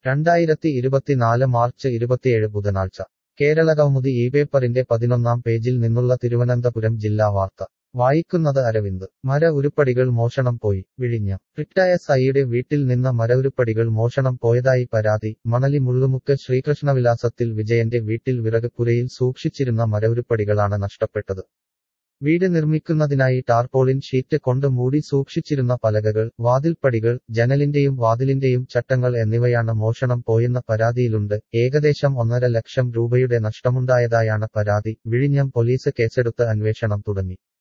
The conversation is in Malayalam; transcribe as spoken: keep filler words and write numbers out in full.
രണ്ടായിരത്തി ഇരുപത്തിനാല് മാർച്ച് ഇരുപത്തിയേഴ് ബുധനാഴ്ച കേരള കൗമുദി ഈ പേപ്പറിന്റെ പതിനൊന്നാം പേജിൽ നിന്നുള്ള തിരുവനന്തപുരം ജില്ലാ വാർത്ത വായിക്കുന്നത് അരവിന്ദ്. മര ഉരുപ്പടികൾ മോഷണം പോയി. വിഴിഞ്ഞം. റിട്ടയർഡ് ഐയുടെ വീട്ടിൽ നിന്ന് മര ഉരുപ്പടികൾ മോഷണം പോയതായി പരാതി. മണലി മുള്ളുമുക്ക് ശ്രീകൃഷ്ണവിലാസത്തിൽ വിജയന്റെ വീട്ടിൽ വിറക് പുരയിൽ സൂക്ഷിച്ചിരുന്ന മര ഉരുപ്പടികളാണ് നഷ്ടപ്പെട്ടത്. വീട് നിർമ്മിക്കുന്നതിനായി ടാർപോളിൻ ഷീറ്റ് കൊണ്ട് മൂടി സൂക്ഷിച്ചിരുന്ന പലകകൾ, വാതിൽപ്പടികൾ, ജനലിന്റെയും വാതിലിന്റെയും ചട്ടങ്ങൾ എന്നിവയാണ് മോഷണം പോയെന്ന പരാതിയിലുണ്ട്. ഏകദേശം ഒന്നര ലക്ഷം രൂപയുടെ നഷ്ടമുണ്ടായതായാണ് പരാതി. വിഴിഞ്ഞം പോലീസ് കേസെടുത്ത് അന്വേഷണം തുടങ്ങി.